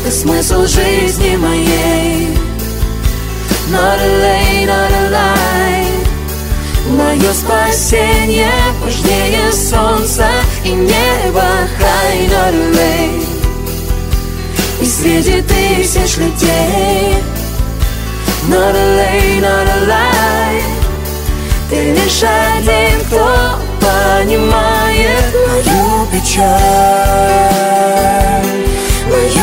ты смысл жизни моей. Not a lay, not a lie. Мое спасение важнее солнца и неба. High, not a lay. И среди тысяч людей not a lay, not a lie. Ты лишь один, кто понимает мою печаль, мою